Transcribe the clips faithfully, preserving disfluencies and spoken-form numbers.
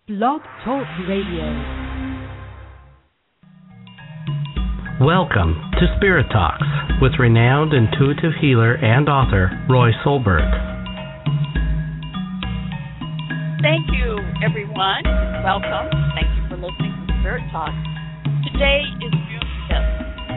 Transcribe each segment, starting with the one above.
Blog Talk Radio. Welcome to Spirit Talks with renowned intuitive healer and author Roy Solberg. Thank you, everyone. Welcome. Thank you for listening to Spirit Talks. Today is June fifth,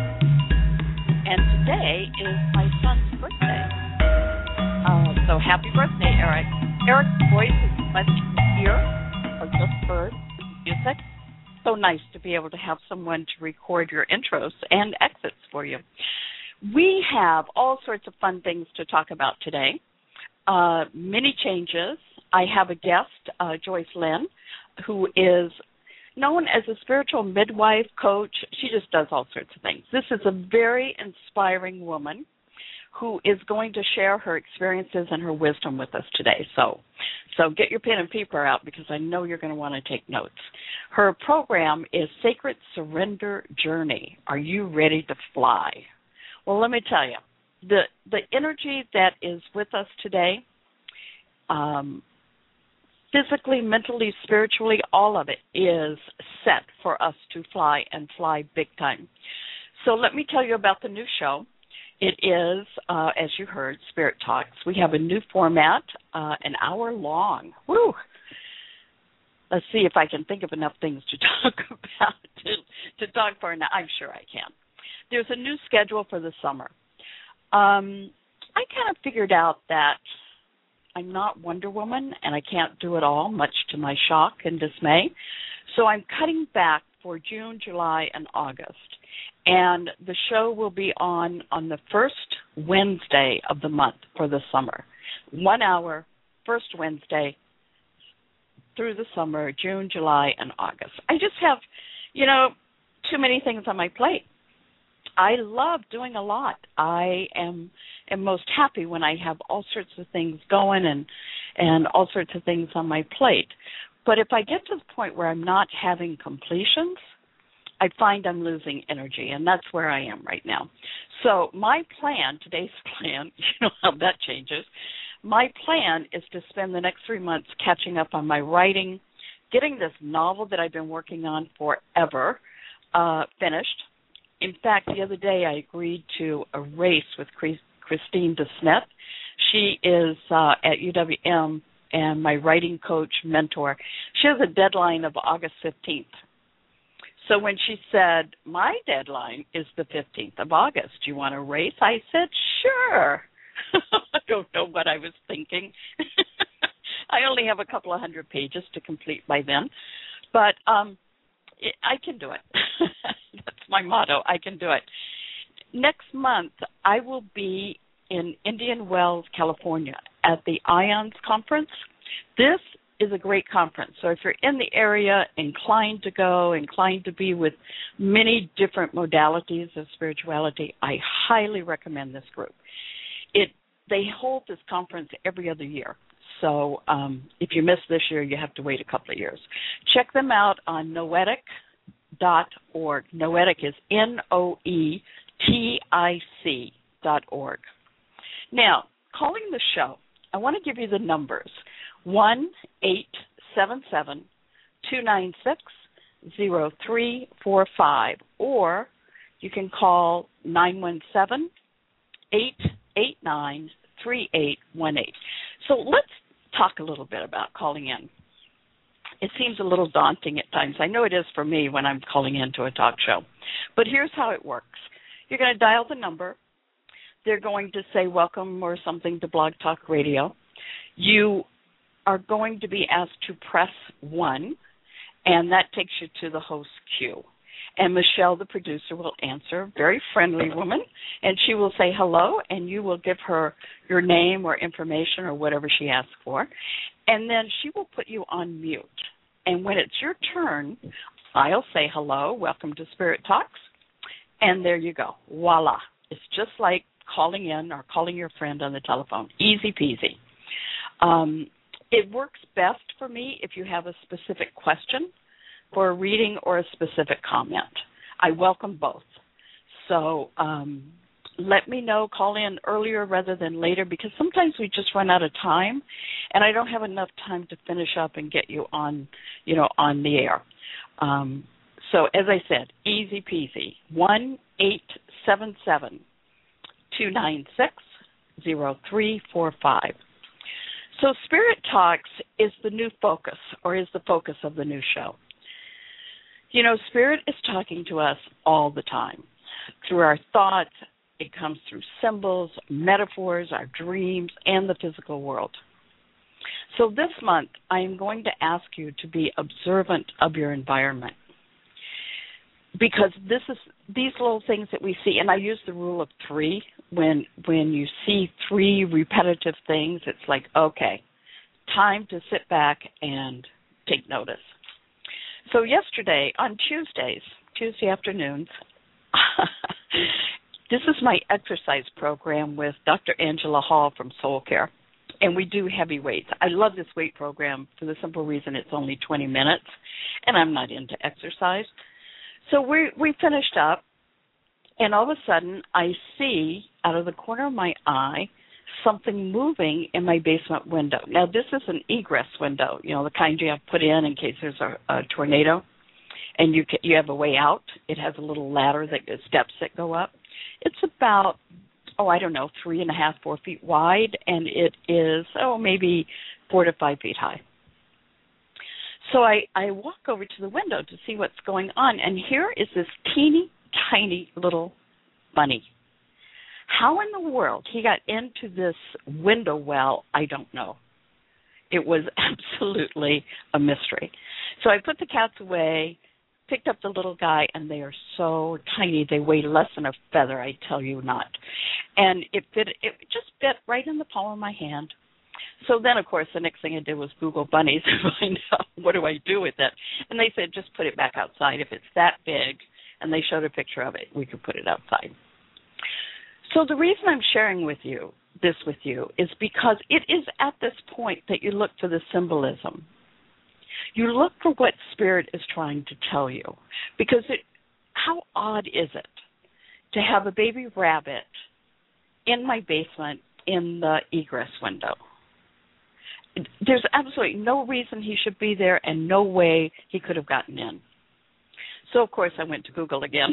and today is my son's birthday. Uh, so happy birthday, Eric. Eric's voice is much here, or just heard music. So nice to be able to have someone to record your intros and exits for you. We have all sorts of fun things to talk about today. Uh, many changes. I have a guest, uh, Joyce Lynn, who is known as a spiritual midwife, coach. She just does all sorts of things. This is a very inspiring woman who is going to share her experiences and her wisdom with us today. So, so get your pen and paper out because I know you're going to want to take notes. Her program is Sacred Surrender Journey. Are you ready to fly? Well, let me tell you, the, the energy that is with us today, um, physically, mentally, spiritually, all of it is set for us to fly and fly big time. So let me tell you about the new show. It is, uh, as you heard, Spirit Talks. We have a new format, uh, an hour long. Woo! Let's see if I can think of enough things to talk about, to, to talk for now. I'm sure I can. There's a new schedule for the summer. Um, I kind of figured out that I'm not Wonder Woman, and I can't do it all, much to my shock and dismay. So I'm cutting back for June, July, and August. And the show will be on on the first Wednesday of the month for the summer. One hour, first Wednesday through the summer, June, July, and August. I just have, you know, too many things on my plate. I love doing a lot. I am am most happy when I have all sorts of things going and and all sorts of things on my plate. But if I get to the point where I'm not having completions, I find I'm losing energy, and that's where I am right now. So my plan, today's plan, you know how that changes, my plan is to spend the next three months catching up on my writing, getting this novel that I've been working on forever uh, finished. In fact, the other day I agreed to a race with Christine DeSmith. She is uh, at U W M and my writing coach, mentor. She has a deadline of August fifteenth. So when she said, my deadline is the fifteenth of August, do you want to race? I said, sure. I don't know what I was thinking. I only have a couple of hundred pages to complete by then. But um, it, I can do it. That's my motto. I can do it. Next month, I will be in Indian Wells, California at the IONS conference. This is a great conference. So if you're in the area, inclined to go, inclined to be with many different modalities of spirituality, I highly recommend this group. It They hold this conference every other year. So um, if you miss this year, you have to wait a couple of years. Check them out on noetic dot org. Noetic is N O E T I C dot org. Now, calling the show, I want to give you the numbers. one eight seven seven two nine six zero three four five, or you can call nine one seven eight eight nine three eight one eight. So let's talk a little bit about calling in. It seems a little daunting at times. I know it is for me when I'm calling into a talk show. But here's how it works. You're going to dial the number. They're going to say welcome or something to Blog Talk Radio. You are going to be asked to press one, and that takes you to the host queue. And Michelle, the producer, will answer, very friendly woman, and she will say hello, and you will give her your name or information or whatever she asks for, and then she will put you on mute. And when it's your turn, I'll say hello, welcome to Spirit Talks, and there you go. Voila. It's just like calling in or calling your friend on the telephone. Easy peasy. Um, It works best for me if you have a specific question for a reading or a specific comment. I welcome both. So um, let me know. Call in earlier rather than later, because sometimes we just run out of time, and I don't have enough time to finish up and get you on, you know, on the air. Um, so as I said, easy peasy. One eight seven seven two nine six zero three four five. So Spirit Talks is the new focus, or is the focus of the new show. You know, Spirit is talking to us all the time through our thoughts. It comes through symbols, metaphors, our dreams, and the physical world. So this month, I am going to ask you to be observant of your environment, because this is these little things that we see, and I use the rule of three. When when you see three repetitive things, it's like, okay, time to sit back and take notice. So yesterday, on Tuesdays, Tuesday afternoons, this is my exercise program with Doctor Angela Hall from Soul Care, and we do heavy weights. I love this weight program for the simple reason it's only twenty minutes, and I'm not into exercise. So we we finished up, and all of a sudden I see out of the corner of my eye something moving in my basement window. Now, this is an egress window, you know, the kind you have put in in case there's a, a tornado, and you can, you have a way out. It has a little ladder, that steps that go up. It's about, oh, I don't know, three and a half, four feet wide, and it is, oh, maybe four to five feet high. So I, I walk over to the window to see what's going on, and here is this teeny, tiny little bunny. How in the world he got into this window well, I don't know. It was absolutely a mystery. So I put the cats away, picked up the little guy, and they are so tiny. They weigh less than a feather, I tell you not. And it fit, it just fit right in the palm of my hand. So then, of course, the next thing I did was Google bunnies and find out what do I do with it. And they said, just put it back outside. If it's that big, and they showed a picture of it, we could put it outside. So the reason I'm sharing with you this with you is because it is at this point that you look for the symbolism. You look for what Spirit is trying to tell you. Because it, how odd is it to have a baby rabbit in my basement in the egress window? There's absolutely no reason he should be there and no way he could have gotten in. So, of course, I went to Google again.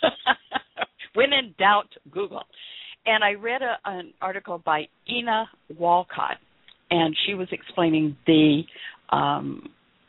When in doubt, Google. And I read a, an article by Ina Walcott, and she was explaining the um,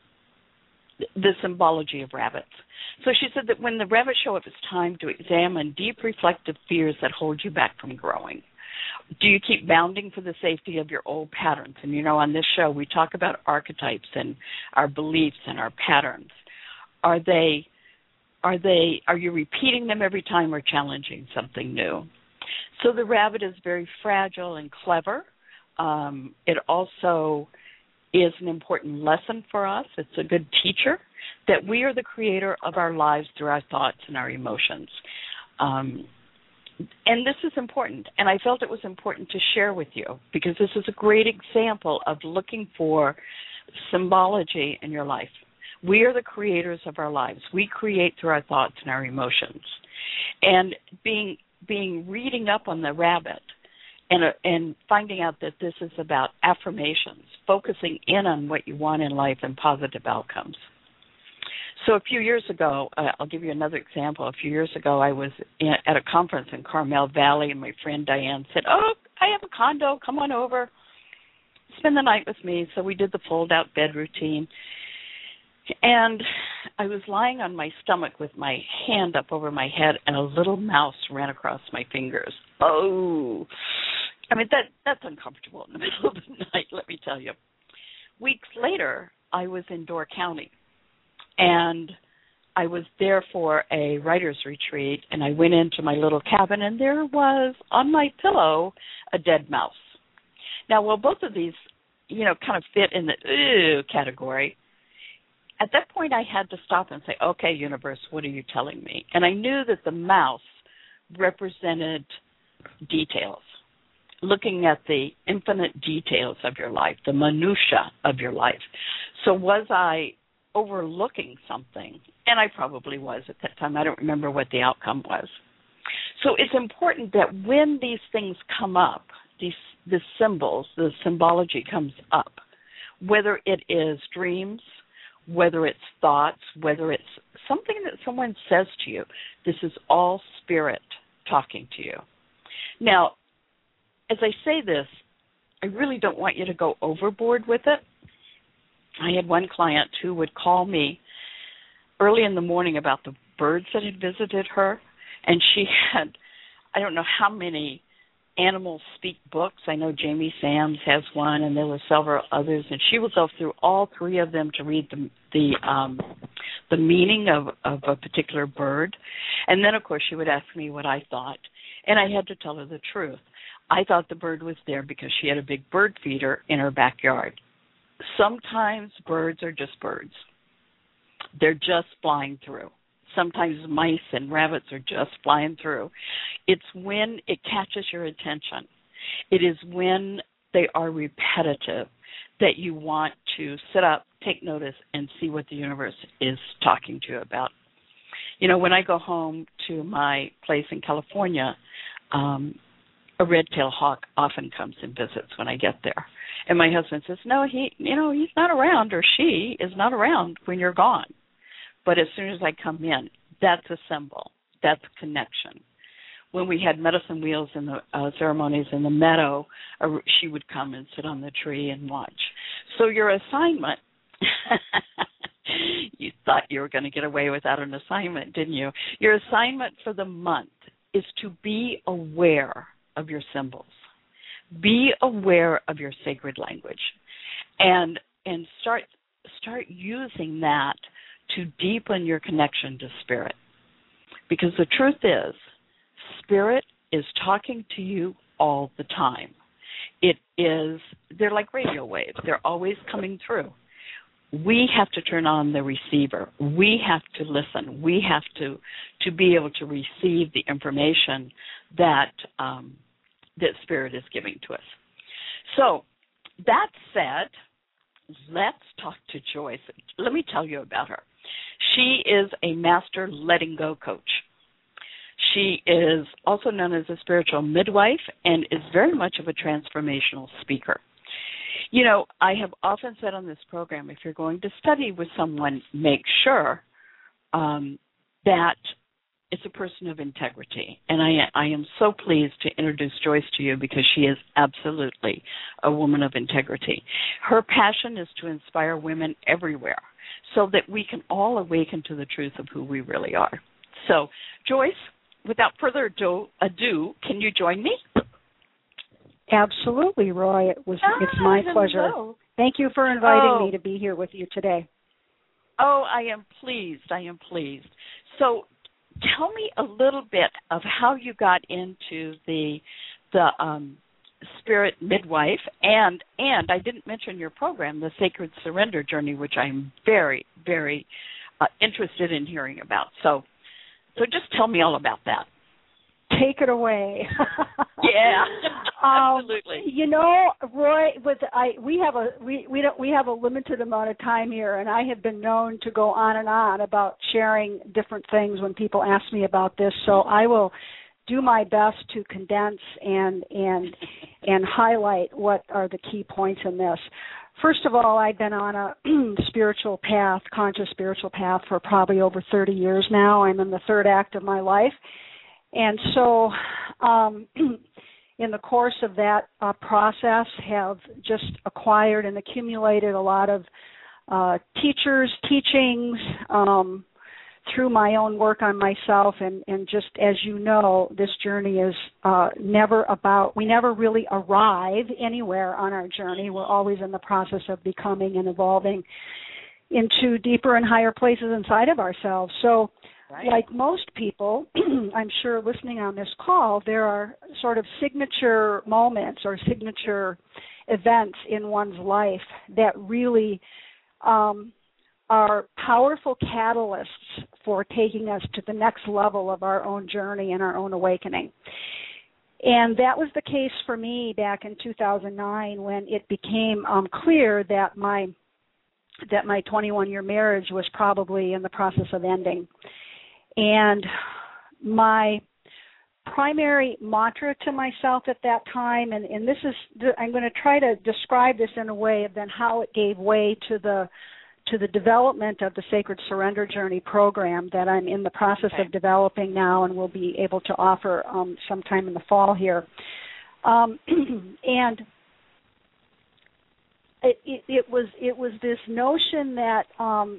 the symbology of rabbits. So she said that when the rabbits show up, it's time to examine deep reflective fears that hold you back from growing. Do you keep bounding for the safety of your old patterns? And, you know, on this show, we talk about archetypes and our beliefs and our patterns. Are they... Are they? Are you repeating them every time or challenging something new? So the rabbit is very fragile and clever. Um, it also is an important lesson for us. It's a good teacher that we are the creator of our lives through our thoughts and our emotions. Um, and this is important, and I felt it was important to share with you because this is a great example of looking for symbology in your life. We are the creators of our lives. We create through our thoughts and our emotions. And being being reading up on the rabbit and uh, and finding out that this is about affirmations, focusing in on what you want in life and positive outcomes. So a few years ago, uh, I'll give you another example. A few years ago, I was in, at a conference in Carmel Valley, and my friend Diane said, oh, I have a condo. Come on over. Spend the night with me. So we did the fold-out bed routine. And I was lying on my stomach with my hand up over my head, and a little mouse ran across my fingers. Oh, I mean, that that's uncomfortable in the middle of the night, let me tell you. Weeks later, I was in Door County, and I was there for a writer's retreat, and I went into my little cabin, and there was on my pillow a dead mouse. Now, while both of these, you know, kind of fit in the ew category, at that point, I had to stop and say, okay, universe, what are you telling me? And I knew that the mouse represented details, looking at the infinite details of your life, the minutia of your life. So was I overlooking something? And I probably was at that time. I don't remember what the outcome was. So it's important that when these things come up, these the symbols, the symbology comes up, whether it is dreams, whether it's thoughts, whether it's something that someone says to you, this is all spirit talking to you. Now, as I say this, I really don't want you to go overboard with it. I had one client who would call me early in the morning about the birds that had visited her, and she had, I don't know how many animals speak books. I know Jamie Sams has one, and there were several others, and she would go through all three of them to read the the, um, the meaning of, of a particular bird. And then, of course, she would ask me what I thought, and I had to tell her the truth. I thought the bird was there because she had a big bird feeder in her backyard. Sometimes birds are just birds. They're just flying through. Sometimes mice and rabbits are just flying through. It's when it catches your attention. It is when they are repetitive that you want to sit up, take notice, and see what the universe is talking to you about. You know, when I go home to my place in California, um, a red-tailed hawk often comes and visits when I get there. And my husband says, no, he, you know, he's not around, or she is not around when you're gone. But as soon as I come in, that's a symbol. That's a connection. When we had medicine wheels in the uh, ceremonies in the meadow, uh, she would come and sit on the tree and watch. So your assignment, you thought you were going to get away without an assignment, didn't you? Your assignment for the month is to be aware of your symbols. Be aware of your sacred language, and and start start using that to deepen your connection to spirit. Because the truth is, spirit is talking to you all the time. It is, they're like radio waves. They're always coming through. We have to turn on the receiver. We have to listen. We have to, to be able to receive the information that um, that spirit is giving to us. So that said, let's talk to Joyce. Let me tell you about her. She is a master letting go coach. She is also known as a spiritual midwife and is very much of a transformational speaker. You know, I have often said on this program, if you're going to study with someone, make sure um, that it's a person of integrity. And I, I am so pleased to introduce Joyce to you because she is absolutely a woman of integrity. Her passion is to inspire women everywhere so that we can all awaken to the truth of who we really are. So, Joyce, without further ado, ado can you join me? Absolutely, Roy. It was. Ah, it's my hello. pleasure. Thank you for inviting oh. me to be here with you today. Oh, I am pleased. I am pleased. So, tell me a little bit of how you got into the the um, spirit midwife, and and I didn't mention your program, the Sacred Surrender Journey, which I'm very, very uh, interested in hearing about. So, so just tell me all about that. Take it away. Yeah, absolutely. Um, you know, Roy, with I, we have a we we don't we have a limited amount of time here, and I have been known to go on and on about sharing different things when people ask me about this. So I will do my best to condense and and and highlight what are the key points in this. First of all, I've been on a spiritual path, conscious spiritual path, for probably over thirty years now. I'm in the third act of my life. And so um, in the course of that uh, process, have just acquired and accumulated a lot of uh, teachers, teachings, um, through my own work on myself. And, and just as you know, this journey is uh, never about, we never really arrive anywhere on our journey. We're always in the process of becoming and evolving into deeper and higher places inside of ourselves. So, right. Like most people, I'm sure listening on this call, there are sort of signature moments or signature events in one's life that really um, are powerful catalysts for taking us to the next level of our own journey and our own awakening. And that was the case for me back in two thousand nine when it became um, clear that my that my twenty-one-year marriage was probably in the process of ending. And my primary mantra to myself at that time, and, and this is, I'm going to try to describe this in a way of then how it gave way to the to the development of the Sacred Surrender Journey program that I'm in the process okay. of developing now and will be able to offer um, sometime in the fall here. Um, and it, it, it was it was this notion that um,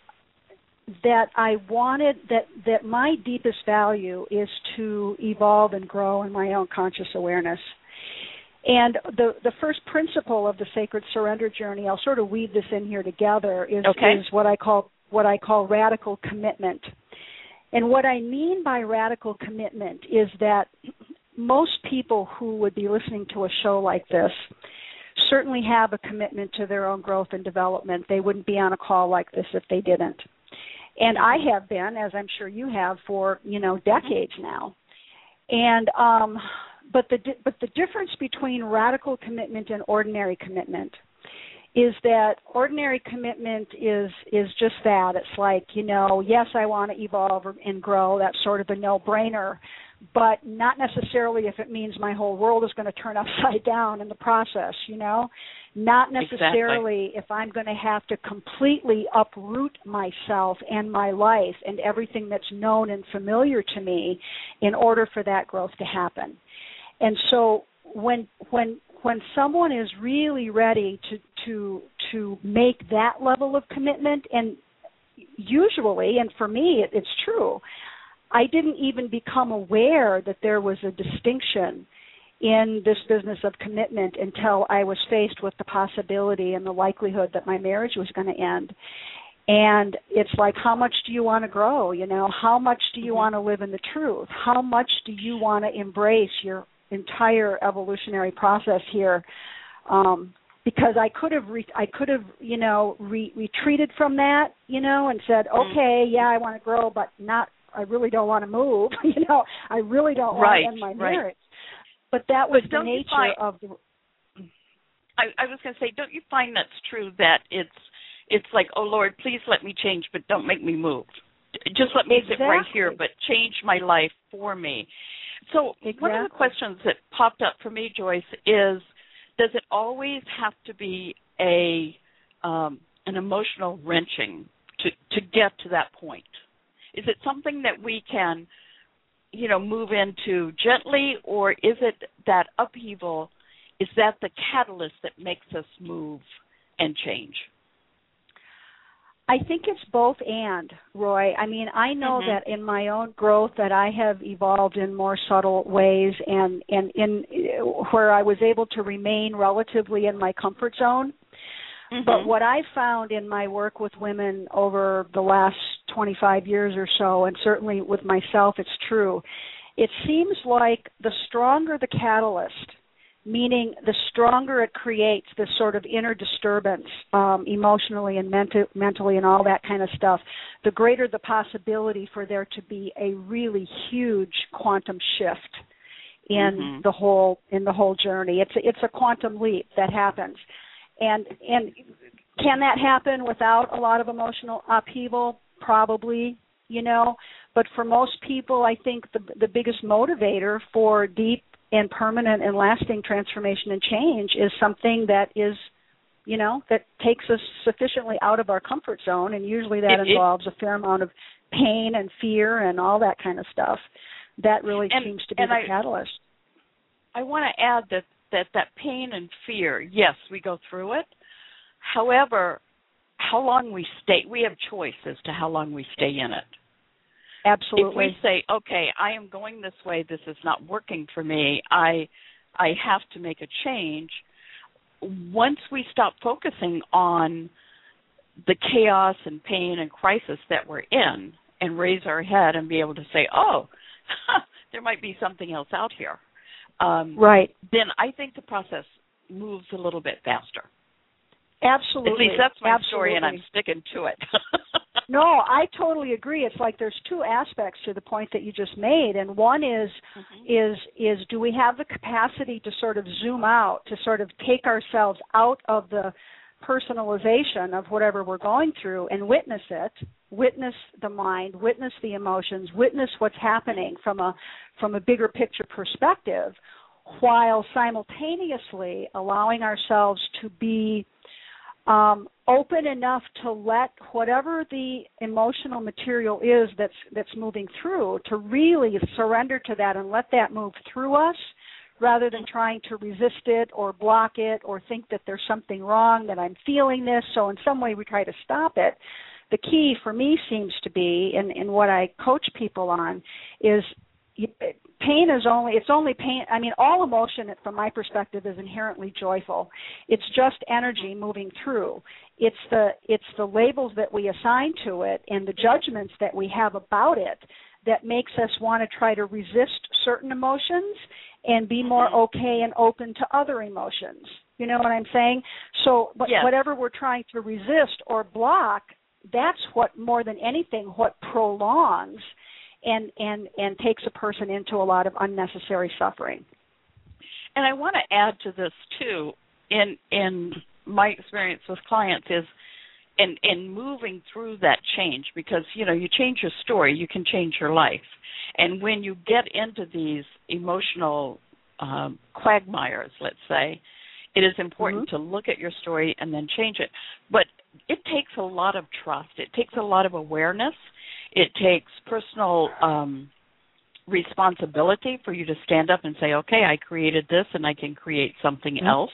that I wanted, that, that my deepest value is to evolve and grow in my own conscious awareness. And the the first principle of the Sacred Surrender Journey, I'll sort of weave this in here together, is, okay. is what I call what I call radical commitment. And what I mean by radical commitment is that most people who would be listening to a show like this certainly have a commitment to their own growth and development. They wouldn't be on a call like this if they didn't. And I have been, as I'm sure you have, for, you know, decades now. And um But the but the difference between radical commitment and ordinary commitment is that ordinary commitment is is just that. It's like, you know, yes, I want to evolve and grow. That's sort of a no-brainer, but not necessarily if it means my whole world is going to turn upside down in the process, you know. Not necessarily exactly. if I'm going to have to completely uproot myself and my life and everything that's known and familiar to me in order for that growth to happen. And so when when when someone is really ready to to to make that level of commitment, and usually, and for me it, it's true, I didn't even become aware that there was a distinction in this business of commitment until I was faced with the possibility and the likelihood that my marriage was going to end. And it's like, how much do you want to grow? You know, how much do you mm-hmm. want to live in the truth? How much do you want to embrace your entire evolutionary process here? Um, because I could have, re- I could have, you know, re- retreated from that, you know, and said, okay, yeah, I want to grow, but not, I really don't want to move. you know, I really don't want right, to end my right. marriage. But that was but the nature find, of the. I, I was going to say, don't you find that's true, that it's it's like, oh Lord, please let me change, but don't make me move. Just let me exactly. sit right here, but change my life for me. So exactly. one of the questions that popped up for me, Joyce, is, does it always have to be a um, an emotional wrenching to, to get to that point? Is it something that we can, you know, move into gently, or is it that upheaval, is that the catalyst that makes us move and change? I think it's both and, Roy. I mean, I know mm-hmm. that in my own growth that I have evolved in more subtle ways, and, and in where I was able to remain relatively in my comfort zone. Mm-hmm. But what I found in my work with women over the last twenty-five years or so, and certainly with myself, it's true, it seems like the stronger the catalyst, meaning the stronger it creates this sort of inner disturbance um, emotionally and menti- mentally and all that kind of stuff, the greater the possibility for there to be a really huge quantum shift in mm-hmm. the whole in the whole journey. It's a, it's a quantum leap that happens. And and can that happen without a lot of emotional upheaval? Probably, you know. But for most people, I think the the biggest motivator for deep and permanent and lasting transformation and change is something that is, you know, that takes us sufficiently out of our comfort zone, and usually that it, involves it, a fair amount of pain and fear and all that kind of stuff. That really and, seems to be the I, catalyst. I want to add that, that that pain and fear, yes, we go through it. However, how long we stay, we have choice as to how long we stay in it. Absolutely. If we say, okay, I am going this way, this is not working for me, I I have to make a change, once we stop focusing on the chaos and pain and crisis that we're in and raise our head and be able to say, oh, there might be something else out here, um, right, then I think the process moves a little bit faster. Absolutely. At least that's my Absolutely. story, and I'm sticking to it. No, I totally agree. It's like there's two aspects to the point that you just made, and one is mm-hmm. is is do we have the capacity to sort of zoom out, to sort of take ourselves out of the personalization of whatever we're going through and witness it, witness the mind, witness the emotions, witness what's happening from a from a bigger picture perspective, while simultaneously allowing ourselves to be um, open enough to let whatever the emotional material is that's that's moving through, to really surrender to that and let that move through us, rather than trying to resist it or block it or think that there's something wrong, that I'm feeling this, so in some way we try to stop it. The key for me seems to be, in, in what I coach people on, is pain is only, it's only pain. I mean, all emotion from my perspective is inherently joyful. It's just energy moving through. It's the, it's the labels that we assign to it and the judgments that we have about it that makes us want to try to resist certain emotions and be more okay and open to other emotions. You know what I'm saying? So but yes. whatever we're trying to resist or block, that's what, more than anything, what prolongs and, and, and takes a person into a lot of unnecessary suffering. And I want to add to this, too, in in my experience with clients is in, in moving through that change, because, you know, you change your story, you can change your life. And when you get into these emotional um, quagmires, let's say, it is important mm-hmm. to look at your story and then change it. But it takes a lot of trust. It takes a lot of awareness. It takes personal um, responsibility for you to stand up and say, okay, I created this and I can create something mm-hmm. else.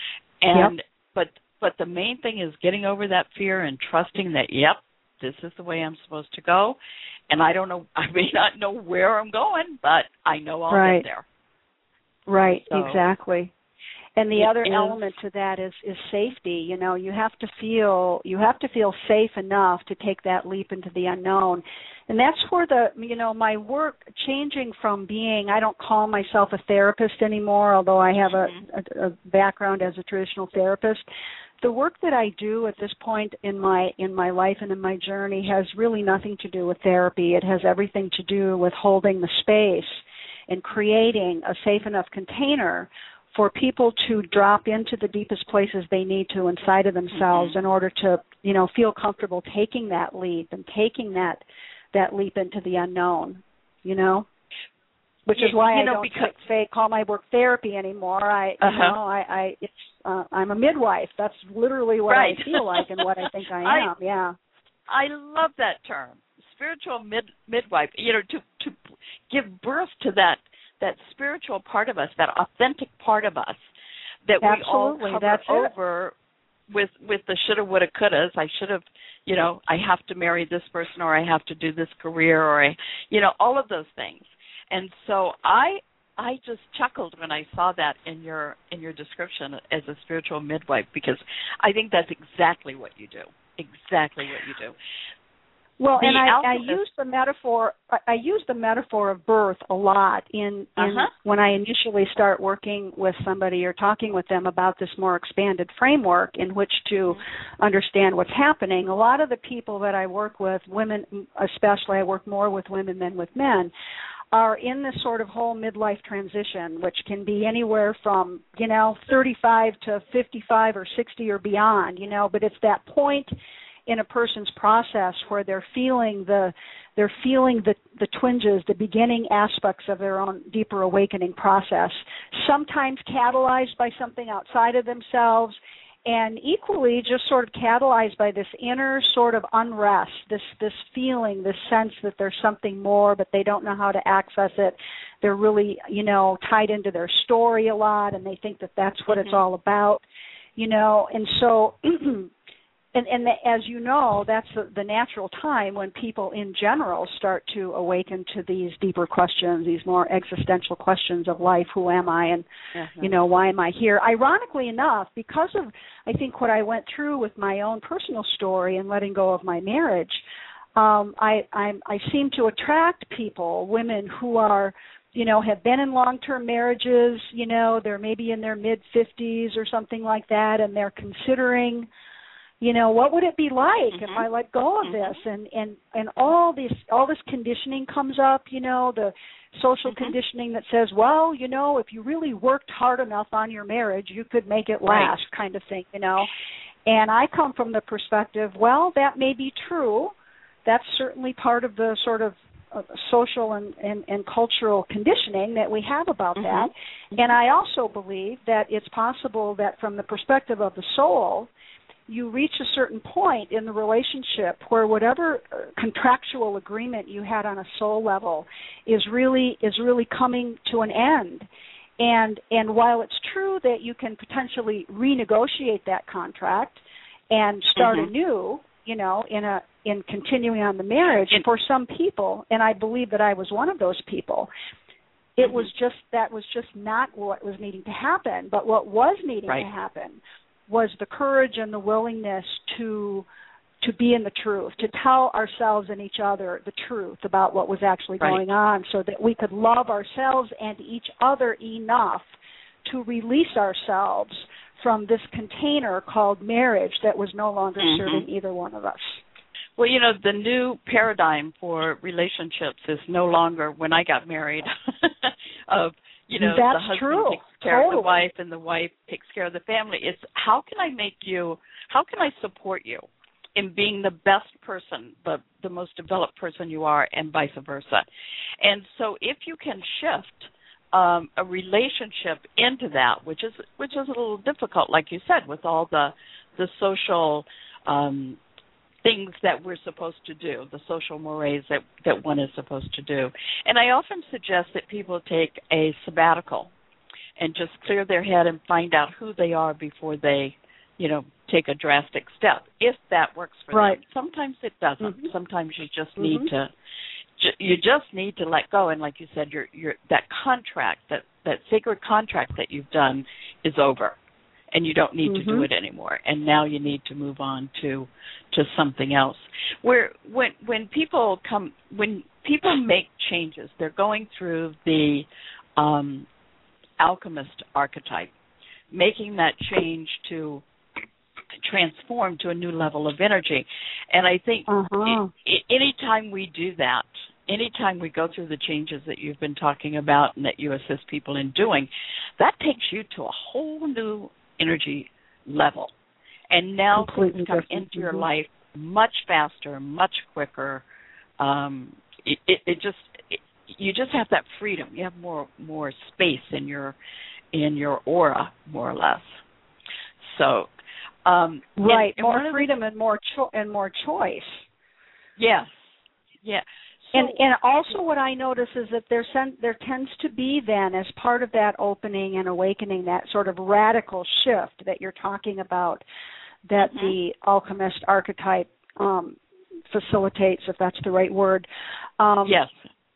And yep. but but the main thing is getting over that fear and trusting that, yep, this is the way I'm supposed to go. And I don't know, I may not know where I'm going, but I know I'll right. get there. Right, so, exactly. And the it other is, element to that is, is safety. You know, you have to feel you have to feel safe enough to take that leap into the unknown. And that's where the, you know, my work changing from being, I don't call myself a therapist anymore, although I have mm-hmm. a, a, a background as a traditional therapist. The work that I do at this point in my in my life and in my journey has really nothing to do with therapy. It has everything to do with holding the space and creating a safe enough container for people to drop into the deepest places they need to inside of themselves mm-hmm. in order to, you know, feel comfortable taking that leap and taking that that leap into the unknown, you know? Which is why you I know, don't because, say call my work therapy anymore. I, you uh-huh. know, I, I, it's, uh, I'm a midwife. That's literally what right. I feel like and what I think I am. I, yeah, I love that term, spiritual mid, midwife. You know, to to give birth to that that spiritual part of us, that authentic part of us that Absolutely. we all cover That's over it. with with the shoulda, woulda, couldas. I should have, you know, I have to marry this person, or I have to do this career, or I, you know, all of those things. And so I I just chuckled when I saw that in your in your description as a spiritual midwife, because I think that's exactly what you do. Exactly what you do. Well, the and I, I alchemist, use the metaphor. I use the metaphor of birth a lot in, in uh-huh. when I initially start working with somebody or talking with them about this more expanded framework in which to mm-hmm. understand what's happening. A lot of the people that I work with, women especially, I work more with women than with men, are in this sort of whole midlife transition, which can be anywhere from, you know, thirty-five to fifty-five or sixty or beyond, you know, but it's that point in a person's process where they're feeling the they're feeling the, the twinges, the beginning aspects of their own deeper awakening process, sometimes catalyzed by something outside of themselves, and equally just sort of catalyzed by this inner sort of unrest, this this feeling, this sense that there's something more, but they don't know how to access it. They're really, you know, tied into their story a lot, and they think that that's what mm-hmm. it's all about, you know, and so... And, and the, as you know, that's the, the natural time when people in general start to awaken to these deeper questions, these more existential questions of life. Who am I? And, uh-huh. you know, why am I here? Ironically enough, because of, I think, what I went through with my own personal story and letting go of my marriage, um, I, I, I seem to attract people, women who are, you know, have been in long-term marriages, you know, they're maybe in their mid-fifties or something like that, and they're considering, you know, what would it be like mm-hmm. if I let go of mm-hmm. this? And, and, and all this all this conditioning comes up, you know, the social mm-hmm. conditioning that says, well, you know, if you really worked hard enough on your marriage, you could make it last, right. kind of thing, you know. And I come from the perspective, well, that may be true. That's certainly part of the sort of uh, social and, and, and cultural conditioning that we have about mm-hmm. that. And I also believe that it's possible that from the perspective of the soul, you reach a certain point in the relationship where whatever contractual agreement you had on a soul level is really is really coming to an end. And and while it's true that you can potentially renegotiate that contract and start mm-hmm. anew, you know, in a in continuing on the marriage, and for some people, and I believe that I was one of those people, it mm-hmm. was just that was just not what was needing to happen. But what was needing right. to happen was the courage and the willingness to to be in the truth, to tell ourselves and each other the truth about what was actually right. going on, so that we could love ourselves and each other enough to release ourselves from this container called marriage that was no longer mm-hmm. serving either one of us. Well, you know, the new paradigm for relationships is no longer when I got married of, you know, That's the husband true. takes care Totally. of the wife and the wife takes care of the family. It's how can I make you, how can I support you in being the best person, the, the most developed person you are, and vice versa. And so if you can shift um, a relationship into that, which is which is a little difficult, like you said, with all the the social um, things that we're supposed to do, the social mores that, that one is supposed to do. And I often suggest that people take a sabbatical and just clear their head and find out who they are before they, you know, take a drastic step, if that works for right. them. Sometimes it doesn't. Mm-hmm. Sometimes you just need mm-hmm. to, you just need to let go. And like you said, your your that contract, that, that sacred contract that you've done is over, and you don't need mm-hmm. to do it anymore. And now you need to move on to to something else. Where when when people come, when people make changes, they're going through the um, alchemist archetype, making that change to transform to a new level of energy. And I think uh-huh. any time we do that, anytime we go through the changes that you've been talking about and that you assist people in doing, that takes you to a whole new energy level. And now Completely things come different. into your mm-hmm. life much faster, much quicker. Um, it, it, it just it, you just have that freedom. You have more more space in your in your aura, more or less. So. Um, right, and, more and freedom the, and more cho- and more choice. Yes, yeah. So, and and also what I notice is that there sen- there tends to be then, as part of that opening and awakening, that sort of radical shift that you're talking about, that mm-hmm. the alchemist archetype um, facilitates, if that's the right word. Um, yes.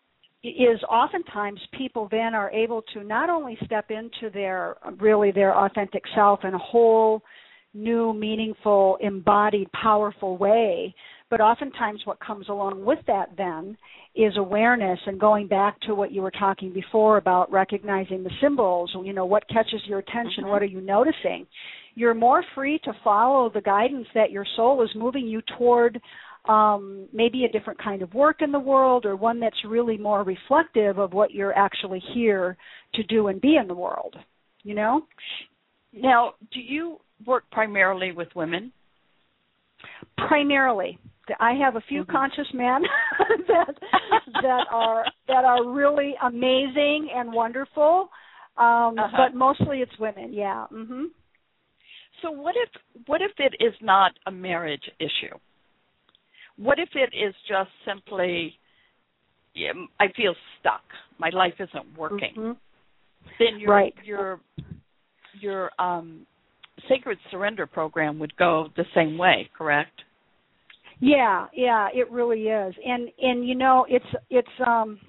Is oftentimes people then are able to not only step into their really their authentic self in a whole new, meaningful, embodied, powerful way. But oftentimes what comes along with that then is awareness and going back to what you were talking before about recognizing the symbols, you know, what catches your attention, mm-hmm. what are you noticing? You're more free to follow the guidance that your soul is moving you toward, um, maybe a different kind of work in the world, or one that's really more reflective of what you're actually here to do and be in the world, you know? Now, do you work primarily with women? Primarily. I have a few mm-hmm. conscious men that that are that are really amazing and wonderful, um, uh-huh. but mostly it's women. Yeah. Mm-hmm. So what if what if it is not a marriage issue? What if it is just simply, yeah, I feel stuck. My life isn't working. Mm-hmm. Then your right. your your um, sacred surrender program would go the same way, correct? Yeah, yeah, it really is. And and you know, it's it's um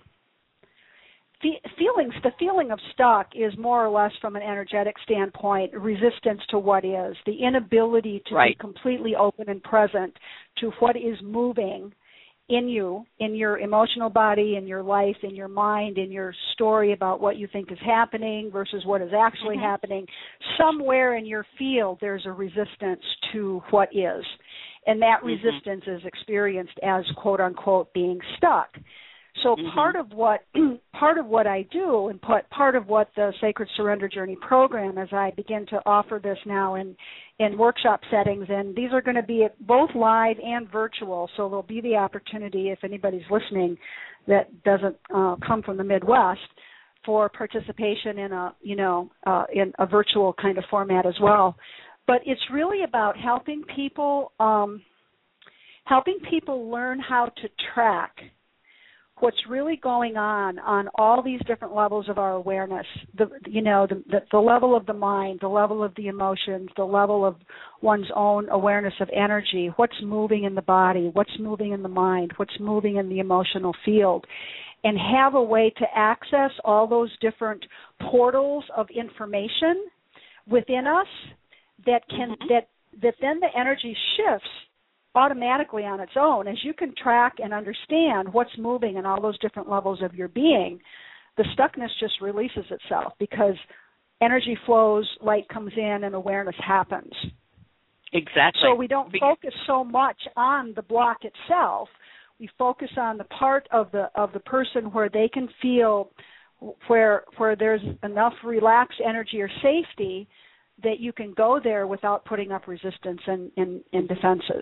fe- feelings the feeling of stuck is more or less, from an energetic standpoint, resistance to what is, the inability to right. be completely open and present to what is moving in you, in your emotional body, in your life, in your mind, in your story about what you think is happening versus what is actually mm-hmm. happening. Somewhere in your field, there's a resistance to what is. And that mm-hmm. resistance is experienced as, quote unquote, being stuck. So mm-hmm. part of what part of what I do, and part part of what the Sacred Surrender Journey program, as I begin to offer this now in in workshop settings, and these are going to be both live and virtual. So there'll be the opportunity, if anybody's listening that doesn't uh, come from the Midwest, for participation in a you know uh, in a virtual kind of format as well. But it's really about helping people um, helping people learn how to track what's really going on on all these different levels of our awareness, the you know the, the the level of the mind, the level of the emotions, the level of one's own awareness of energy, what's moving in the body, what's moving in the mind, what's moving in the emotional field, and have a way to access all those different portals of information within us that can mm-hmm. that that then the energy shifts automatically on its own. As you can track and understand what's moving in all those different levels of your being, the stuckness just releases itself because energy flows, light comes in, and awareness happens. Exactly. So we don't focus so much on the block itself. We focus on the part of the of the person where they can feel where where there's enough relaxed energy or safety that you can go there without putting up resistance and, and, and defenses.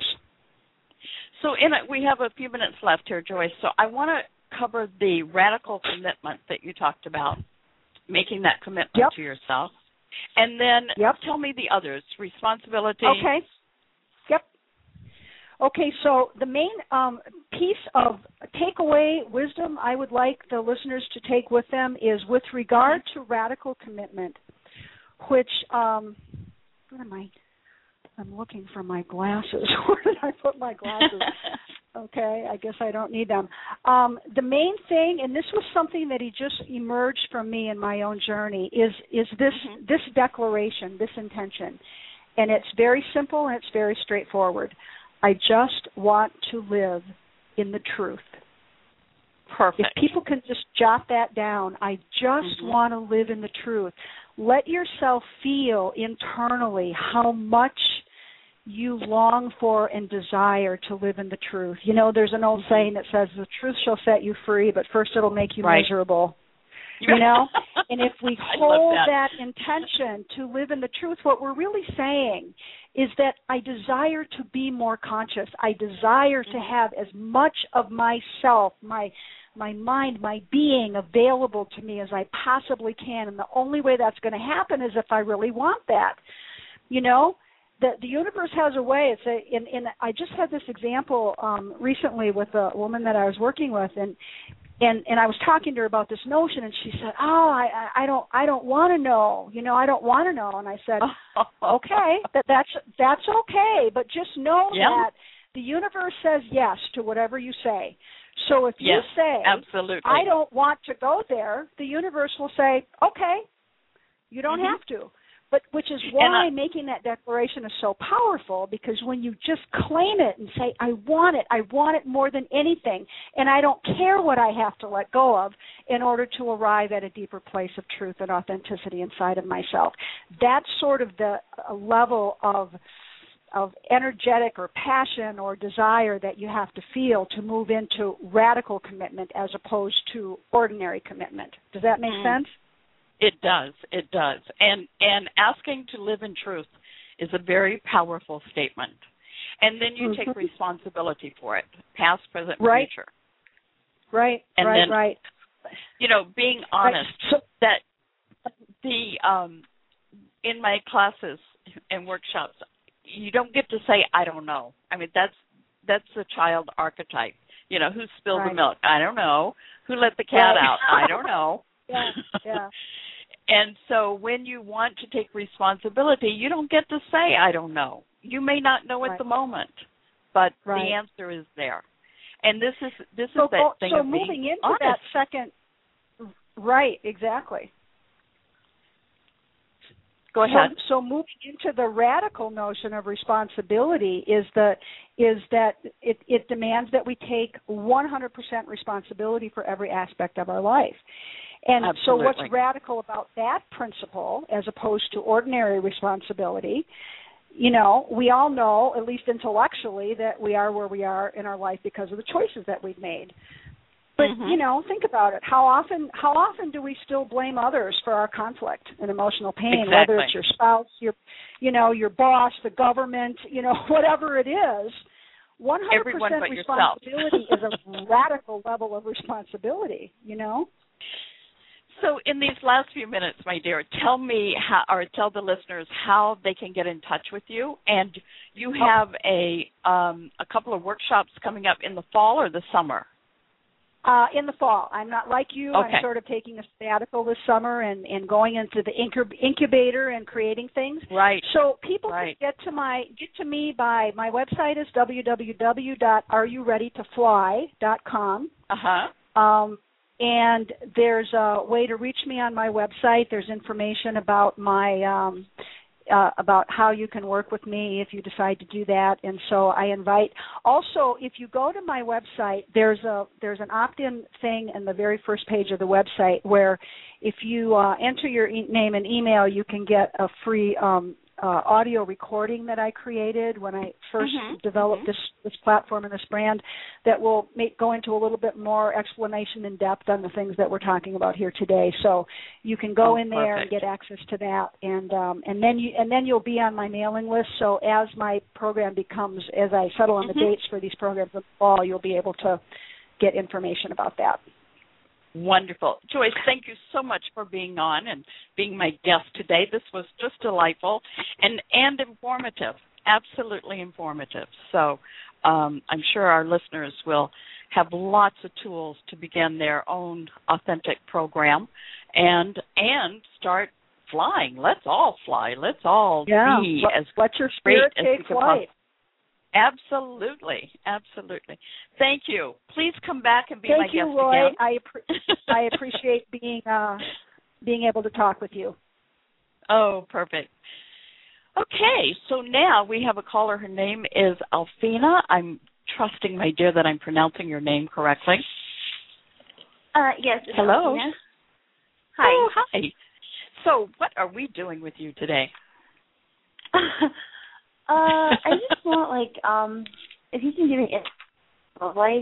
So in it, we have a few minutes left here, Joyce. So I want to cover the radical commitment that you talked about, making that commitment yep. to yourself. And then yep. tell me the others, responsibility. Okay. Yep. Okay, so the main um, piece of takeaway wisdom I would like the listeners to take with them is with regard to radical commitment, which, um, what am I? I'm looking for my glasses. Where did I put my glasses? Okay, I guess I don't need them. Um, the main thing, and this was something that he just emerged from me in my own journey, is is this mm-hmm. this declaration, this intention. And it's very simple and it's very straightforward. I just want to live in the truth. Perfect. If people can just jot that down, I just mm-hmm. want to live in the truth. Let yourself feel internally how much you long for and desire to live in the truth. You know, there's an old mm-hmm. saying that says, the truth shall set you free, but first it'll make you right. miserable. You know? And if we hold that. that intention to live in the truth, what we're really saying is that I desire to be more conscious. I desire to have as much of myself, my my mind, my being available to me as I possibly can. And the only way that's going to happen is if I really want that. You know, the the universe has a way. It's a, and, and I just had this example um, recently with a woman that I was working with, and and and I was talking to her about this notion, and she said, "Oh, I I don't I don't want to know. You know, I don't want to know." And I said, "Okay, that that's that's okay, but just know yep. that the universe says yes to whatever you say. So if yes, you say, absolutely. I don't want to go there, the universe will say, okay, you don't mm-hmm. have to. But which is why I, making that declaration is so powerful, because when you just claim it and say, I want it, I want it more than anything, and I don't care what I have to let go of in order to arrive at a deeper place of truth and authenticity inside of myself. That's sort of the uh, level of of energetic or passion or desire that you have to feel to move into radical commitment as opposed to ordinary commitment. Does that make mm. sense? It does. It does. And and asking to live in truth is a very powerful statement. And then you mm-hmm. take responsibility for it, past, present, and right. future. Right, and right, then, right. You know, being honest right. so, that the um, in my classes and workshops, you don't get to say, I don't know. I mean, that's that's the child archetype. You know, who spilled right. the milk? I don't know. Who let the cat right. out? I don't know. Yeah, yeah. And so when you want to take responsibility, you don't get to say, I don't know. You may not know at right. the moment, but right. the answer is there. And this is this so, is that thing so of moving being into honest. that second, right, exactly. Go ahead. So, so moving into the radical notion of responsibility is the is that it, it demands that we take one hundred percent responsibility for every aspect of our life. And Absolutely. So what's radical about that principle as opposed to ordinary responsibility? You know, we all know, at least intellectually, that we are where we are in our life because of the choices that we've made. But mm-hmm. you know, think about it. How often how often do we still blame others for our conflict and emotional pain? Exactly. Whether it's your spouse, your you know, your boss, the government, you know, whatever it is, one hundred percent responsibility is a radical level of responsibility, you know? So in these last few minutes, my dear, tell me how, or tell the listeners how they can get in touch with you. And you have a um, a couple of workshops coming up in the fall or the summer? Uh, in the fall. I'm not like you. Okay. I'm sort of taking a sabbatical this summer and, and going into the incub- incubator and creating things. Right. So people right. can get to my get to me by my website is w w w dot are you ready to fly dot com. Uh-huh. Um, and there's a way to reach me on my website. There's information about my um, Uh, about how you can work with me if you decide to do that. And so I invite. Also, if you go to my website, there's a there's an opt-in thing in the very first page of the website where if you uh, enter your e- name and email, you can get a free um, uh, audio recording that I created when I first mm-hmm. developed mm-hmm. this this platform and this brand that will make, go into a little bit more explanation in depth on the things that we're talking about here today. So you can go oh, in there perfect. and get access to that, and um, and then you and then you'll be on my mailing list. So as my program becomes, as I settle on the mm-hmm. dates for these programs in the fall, you'll be able to get information about that. Wonderful. Joyce, thank you so much for being on and being my guest today. This was just delightful and, and informative, absolutely informative. So um, I'm sure our listeners will have lots of tools to begin their own authentic program and and start flying. Let's all fly. Let's all yeah. be let, as let your spirit great take as we can flight. Absolutely, absolutely. Thank you. Please come back and be Thank my you, guest Roy. again. I appre- I appreciate being uh, being able to talk with you. Oh, perfect. Okay, so now we have a caller. Her name is Alfina. I'm trusting, my dear, that I'm pronouncing your name correctly. Uh, yes. It's Hello. Alfina. Hi. Oh, hi. So what are we doing with you today? Uh, I just want, like, um, if you can give me a love life.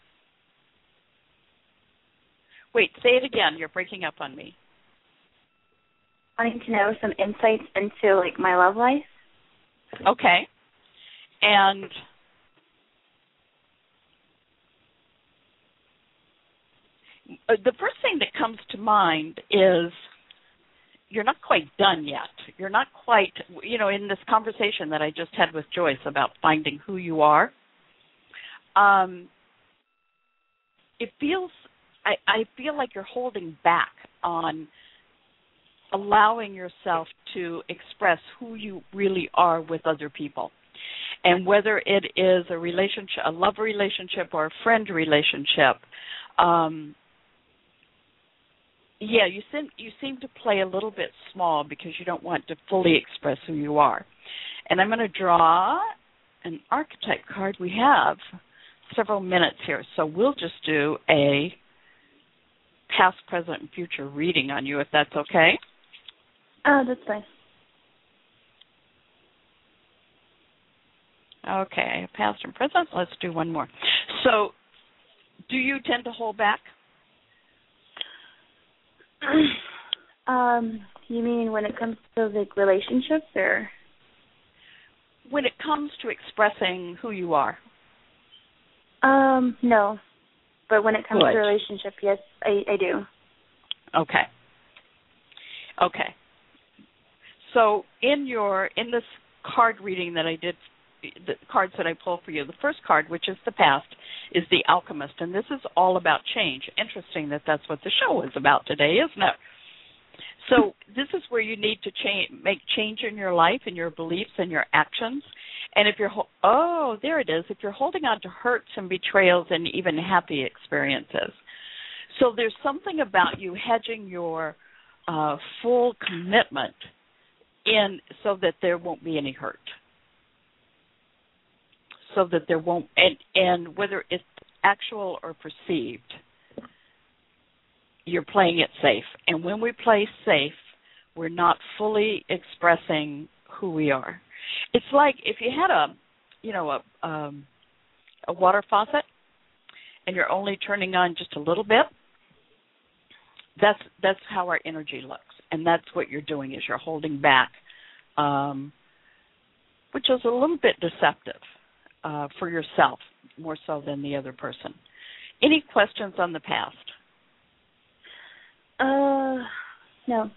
Wait, say it again. You're breaking up on me. Wanting to know some insights into, like, my love life. Okay. And the first thing that comes to mind is you're not quite done yet. You're not quite, you know, in this conversation that I just had with Joyce about finding who you are, um, it feels, I, I feel like you're holding back on allowing yourself to express who you really are with other people. And whether it is a relationship, a love relationship or a friend relationship, um, yeah, you seem you seem to play a little bit small because you don't want to fully express who you are. And I'm going to draw an archetype card. We have several minutes here, so we'll just do a past, present, and future reading on you, if that's okay. Oh, that's fine. Okay, past and present. Let's do one more. So, do you tend to hold back? Um, you mean when it comes to, like, relationships, or? When it comes to expressing who you are. Um, no. But when it comes Good. to relationship, yes, I, I do. Okay. Okay. So in your in this card reading that I did, the cards that I pulled for you, the first card, which is the past, is the Alchemist, and this is all about change. Interesting that that's what the show is about today, isn't it? So this is where you need to change, make change in your life and your beliefs and your actions. And if you're, oh, there it is, if you're holding on to hurts and betrayals and even happy experiences. So there's something about you hedging your uh, full commitment in so that there won't be any hurt. So that there won't, and, and whether it's actual or perceived, you're playing it safe. And when we play safe, we're not fully expressing who we are. It's like if you had a, you know, a um, a water faucet, and you're only turning on just a little bit, that's that's how our energy looks. And that's what you're doing is you're holding back, um, which is a little bit deceptive uh, for yourself, more so than the other person. Any questions on the past? Uh, no.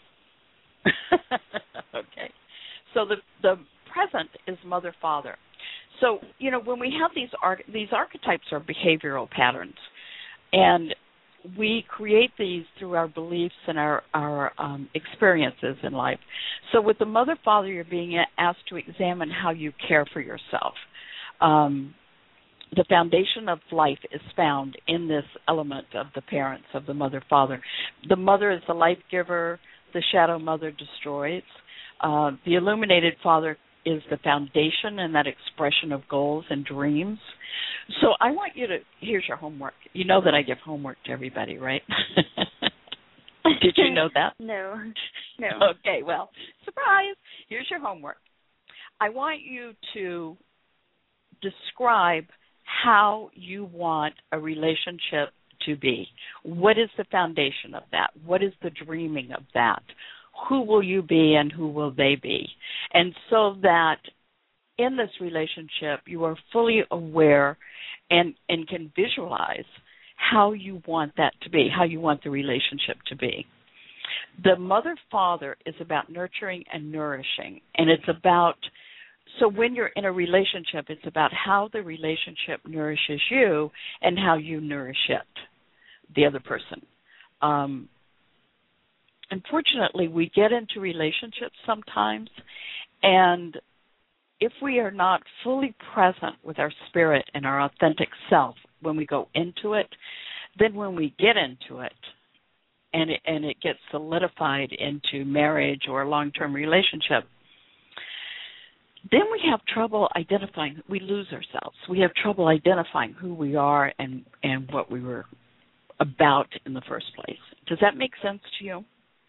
Okay. So the the present is mother, father. So, you know, when we have these arch- these archetypes are behavioral patterns, and we create these through our beliefs and our, our um, experiences in life. So with the mother, father, you're being asked to examine how you care for yourself. Um, the foundation of life is found in this element of the parents, of the mother, father. The mother is the life giver. The shadow mother destroys. Uh, the illuminated father is the foundation and that expression of goals and dreams. So I want you to, here's your homework. You know that I give homework to everybody, right? Did you know that? No. No. Okay, well, surprise. Here's your homework. I want you to describe how you want a relationship to be. What is the foundation of that? What is the dreaming of that? Who will you be and who will they be? And so that in this relationship you are fully aware and, and can visualize how you want that to be, how you want the relationship to be. The mother-father is about nurturing and nourishing, and it's about, so when you're in a relationship, it's about how the relationship nourishes you and how you nourish it, the other person. Um, unfortunately, we get into relationships sometimes, and if we are not fully present with our spirit and our authentic self when we go into it, then when we get into it and it, and it gets solidified into marriage or a long-term relationship, then we have trouble identifying. We lose ourselves. We have trouble identifying who we are and, and what we were about in the first place. Does that make sense to you?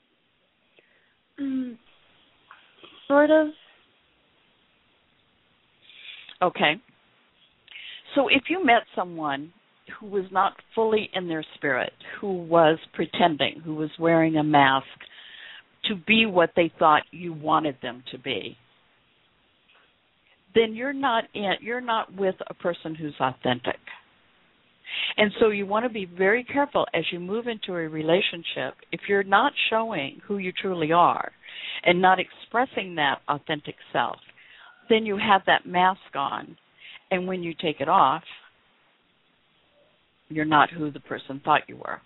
Mm, sort of. Okay. So if you met someone who was not fully in their spirit, who was pretending, who was wearing a mask to be what they thought you wanted them to be, then you're not in, you're not with a person who's authentic. And so you want to be very careful as you move into a relationship. If you're not showing who you truly are and not expressing that authentic self, then you have that mask on. And when you take it off, you're not who the person thought you were.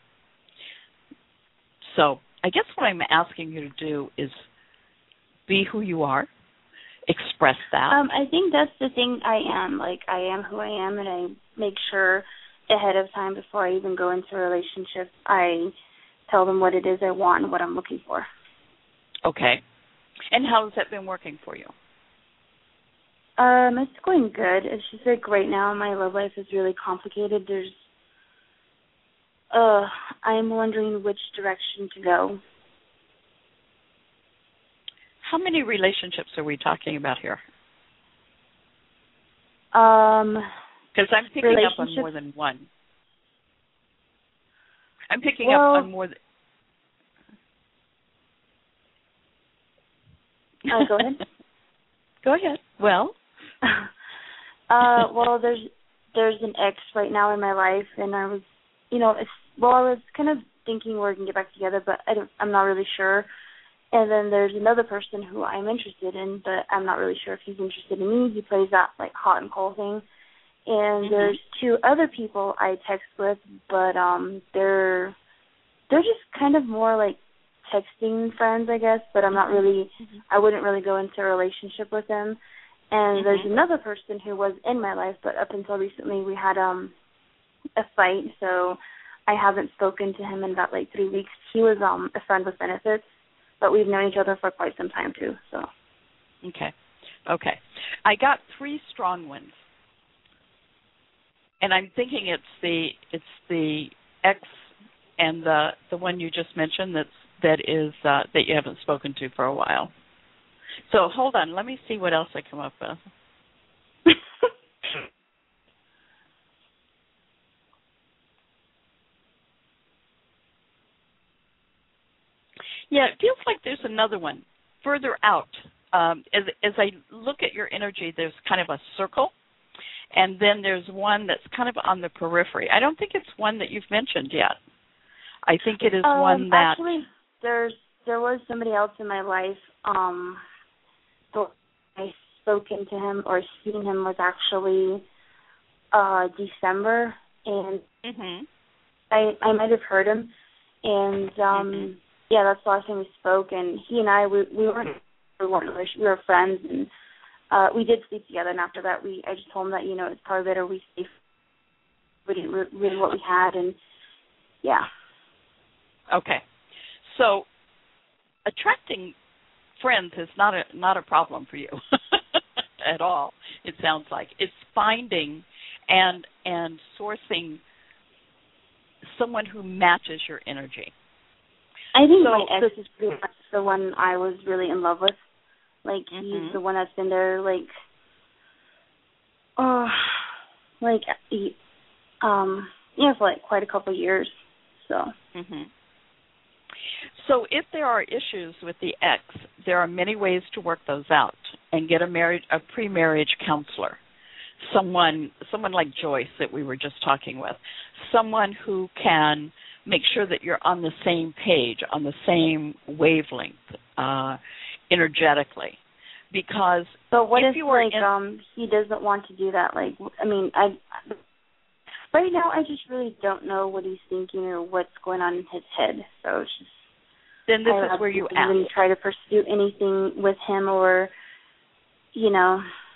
So I guess what I'm asking you to do is be who you are, express that. Um, I think that's the thing I am. Like, I am who I am, and I make sure ahead of time before I even go into a relationship, I tell them what it is I want and what I'm looking for. Okay. And how has that been working for you? Um, it's going good. It's just like right now my love life is really complicated. There's, uh, I'm wondering which direction to go. How many relationships are we talking about here? Um, because I'm picking up on more than one. I'm picking well, up on more than. Uh, go ahead. Go ahead. Well. uh, well, there's there's an ex right now in my life, and I was, you know, it's, well, I was kind of thinking we're gonna get back together, but I don't, I'm not really sure. And then there's another person who I'm interested in, but I'm not really sure if he's interested in me. He plays that like hot and cold thing. And mm-hmm. there's two other people I text with, but um, they're they're just kind of more like texting friends, I guess. But I'm not really, mm-hmm. I wouldn't really go into a relationship with them. And mm-hmm. there's another person who was in my life, but up until recently we had um a fight, so I haven't spoken to him in about like three weeks. He was um a friend with benefits, but we've known each other for quite some time too. So. Okay, okay. I got three strong ones. And I'm thinking it's the it's the ex and the the one you just mentioned that's that is uh, that you haven't spoken to for a while. So hold on, let me see what else I come up with. Yeah, it feels like there's another one further out. Um, as, as I look at your energy, there's kind of a circle, and then there's one that's kind of on the periphery. I don't think it's one that you've mentioned yet. I think it is um, one that... Actually, there's, there was somebody else in my life. Um, I spoken to him or seen him was actually uh, December, and mm-hmm. I, I might have heard him. And, um, mm-hmm. yeah, that's the last time we spoke. And he and I, we, we weren't we weren't really, we were friends, and uh, we did sleep together. And after that, we I just told him that, you know, it's probably better we stay. We didn't re- really what we had, and yeah. Okay, so attracting friends is not a not a problem for you at all. It sounds like it's finding and and sourcing someone who matches your energy. I think so my ex is pretty much the one I was really in love with. Like, mm-hmm. he's the one that's been there, like, oh, like, he, um, yeah, for like quite a couple of years. So. Mm-hmm. So if there are issues with the ex, there are many ways to work those out and get a marriage, a pre-marriage counselor, someone, someone like Joyce that we were just talking with, someone who can make sure that you're on the same page, on the same wavelength, uh, energetically. Because but what if if you were like in, um he doesn't want to do that? Like, I mean, I right now I just really don't know what he's thinking or what's going on in his head. So it's just then this I is where you even ask. try to pursue anything with him, or you know.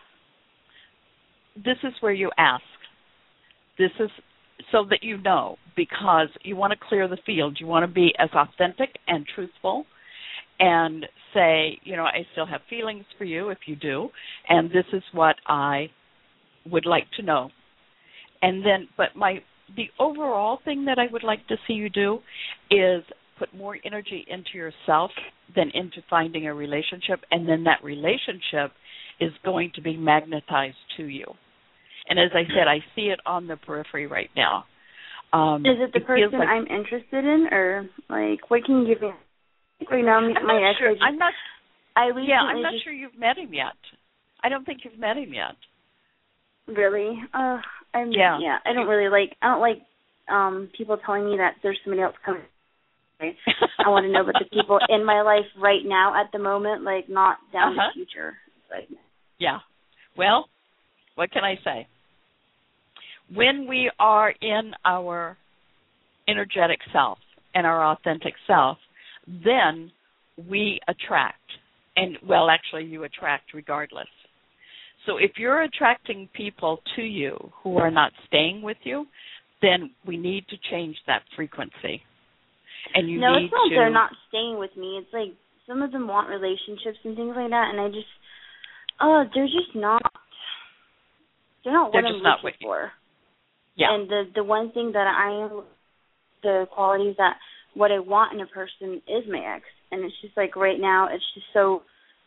This is where you ask. This is so that you know, because you want to clear the field. You want to be as authentic and truthful and say, you know, I still have feelings for you if you do, and this is what I would like to know. And then, but my the overall thing that I would like to see you do is put more energy into yourself than into finding a relationship, and then that relationship is going to be magnetized to you. And as I said, I see it on the periphery right now. Um, is it the it person like, I'm interested in, or like what can you give me? Right now, I'm my not ex. sure. I just, I'm not. I recently Yeah, I'm not just, sure you've met him yet. I don't think you've met him yet. Really? Uh, I'm. Yeah. Yeah. I don't really like. I don't like um people telling me that there's somebody else coming. I want to know about the people in my life right now at the moment, like not down uh-huh. the future. Like, yeah. Well, what can I say? When we are in our energetic self and our authentic self, then we attract. And, well, actually, you attract regardless. So if you're attracting people to you who are not staying with you, then we need to change that frequency. And you no, need it's not to, they're not staying with me. It's like some of them want relationships and things like that, and I just, oh, they're just not. They're not they're what just I'm not looking with you. for. Yeah. And the the one thing that I am, the qualities that what I want in a person is my ex, and it's just like right now it's just so,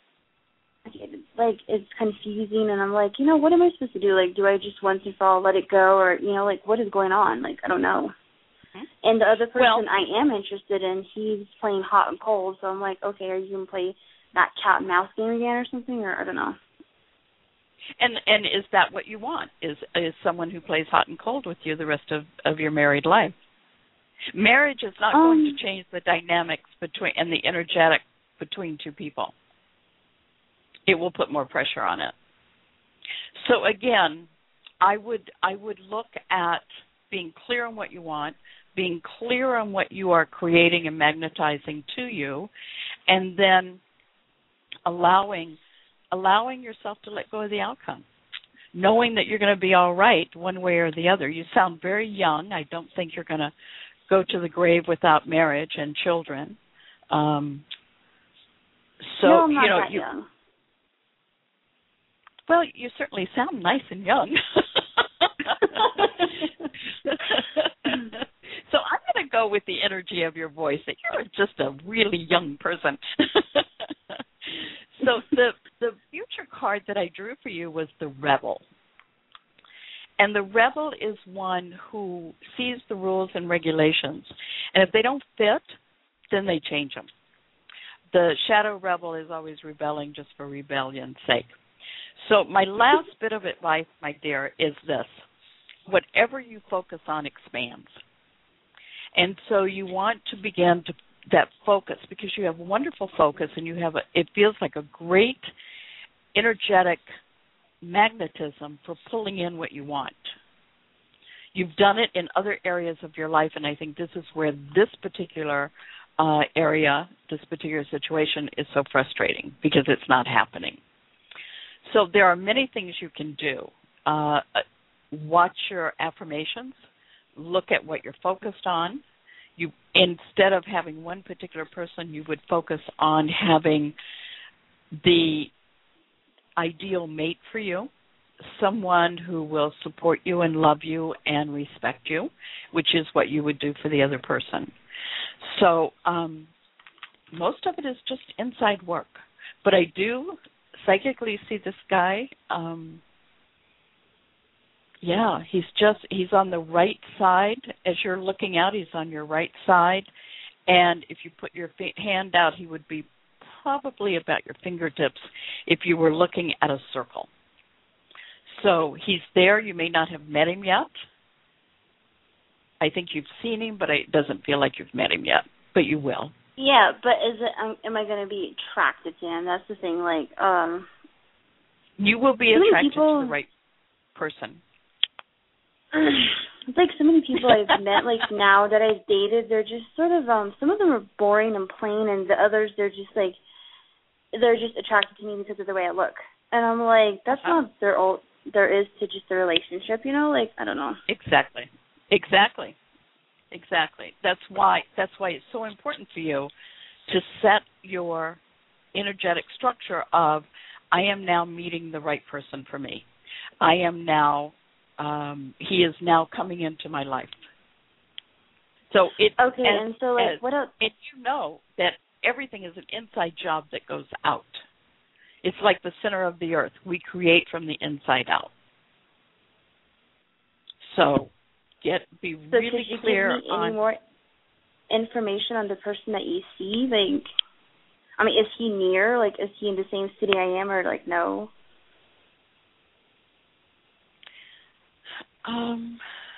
like it's confusing, and I'm like, you know, what am I supposed to do? Like, do I just once and for all let it go, or you know, like what is going on? Like I don't know. And the other person well, I am interested in, he's playing hot and cold. So I'm like, okay, are you going to play that cat and mouse game again or something? Or I don't know. And and is that what you want, is is someone who plays hot and cold with you the rest of, of your married life? Marriage is not um, going to change the dynamics between and the energetic between two people. It will put more pressure on it. So again, I would I would look at being clear on what you want, being clear on what you are creating and magnetizing to you, and then allowing allowing yourself to let go of the outcome, knowing that you're going to be all right one way or the other. You sound very young. I don't think you're going to go to the grave without marriage and children. Um, so, no, I'm not you know, that you, young. Well, you certainly sound nice and young. So I'm going to go with the energy of your voice that you're just a really young person. So the the future card that I drew for you was the Rebel. And the Rebel is one who sees the rules and regulations. And if they don't fit, then they change them. the shadow rebel is always rebelling just for rebellion's sake. So my last bit of advice, my dear, is this. Whatever you focus on expands. And so you want to begin to that focus, because you have wonderful focus and you have a, it feels like a great energetic magnetism for pulling in what you want. You've done it in other areas of your life, and I think this is where this particular uh, area, this particular situation is so frustrating because it's not happening. So there are many things you can do. Uh, watch your affirmations. Look at what you're focused on. You, instead of having one particular person, you would focus on having the ideal mate for you, someone who will support you and love you and respect you, which is what you would do for the other person. So um, most of it is just inside work. But I do psychically see this guy, um, yeah, he's just, he's on the right side. As you're looking out, he's on your right side. And if you put your hand out, he would be probably about your fingertips if you were looking at a circle. So he's there. You may not have met him yet. I think you've seen him, but it doesn't feel like you've met him yet. But you will. Yeah, but is it? Um, am I going to be attracted to him? That's the thing. Like, um, you will be attracted people, to the right person. It's like so many people I've met, like now that I've dated, they're just sort of, um, some of them are boring and plain, and the others, they're just like, they're just attracted to me because of the way I look. And I'm like, that's uh-huh. not their old, there is to just the relationship, you know? Like, I don't know. Exactly. Exactly. Exactly. That's why that's why it's so important for you to set your energetic structure of, I am now meeting the right person for me. I am now, um, he is now coming into my life. So it okay, as, and so like as, what else? And you know that everything is an inside job that goes out. It's like the center of the earth. We create from the inside out. So get be so really could you clear give me on any more information on the person that you see. Like, I mean, is he near? Like, is he in the same city I am, or like no? Um.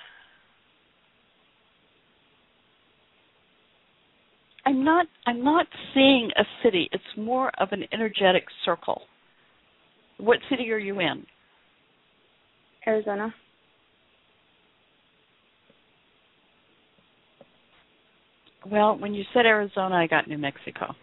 I'm not I'm not seeing a city. It's more of an energetic circle. What city are you in? Arizona. Well, when you said Arizona, I got New Mexico.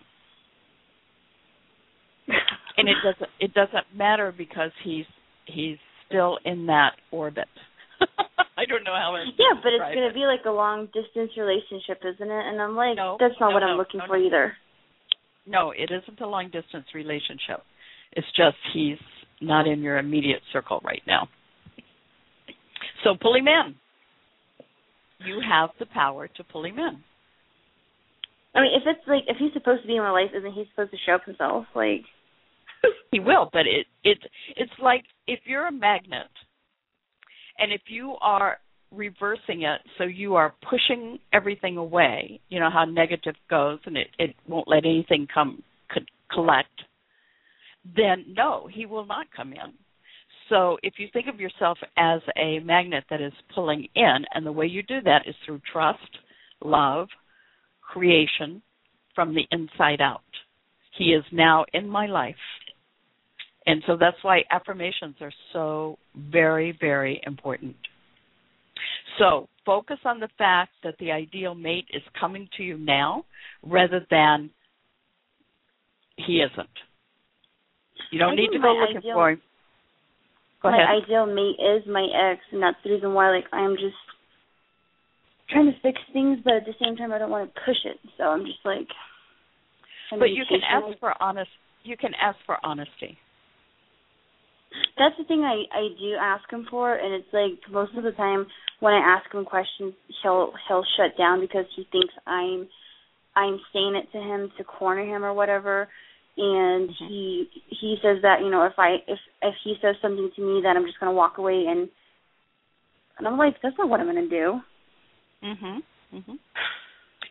And it doesn't it doesn't matter because he's he's still in that orbit. I don't know how it's yeah, but it's going to be like a long distance relationship, isn't it? And I'm like, no, that's not no, what no, I'm looking no, for no. either. No, it isn't a long distance relationship. It's just he's not in your immediate circle right now. So pull him in. You have the power to pull him in. I mean, if it's like, if he's supposed to be in my life, isn't he supposed to show up himself? Like, he will, but it it it's like if you're a magnet. And if you are reversing it, so you are pushing everything away, you know how negative goes and it, it won't let anything come co- collect, then no, he will not come in. So if you think of yourself as a magnet that is pulling in, and the way you do that is through trust, love, creation from the inside out. He is now in my life. And so that's why affirmations are so very, very important. So focus on the fact that the ideal mate is coming to you now rather than he isn't. You don't I need to my go looking ideal, for him. Go my ahead. ideal mate is my ex, and that's the reason why, like, I'm just trying to fix things, but at the same time I don't want to push it. So I'm just like, but you can ask for honest. You can ask for honesty. That's the thing I, I do ask him for, and it's like most of the time when I ask him questions, he'll he'll shut down because he thinks I'm I'm saying it to him to corner him or whatever, and mm-hmm. he he says that, you know, if I if if he says something to me, that I'm just gonna walk away, and and I'm like, that's not what I'm gonna do. Mhm. Mhm.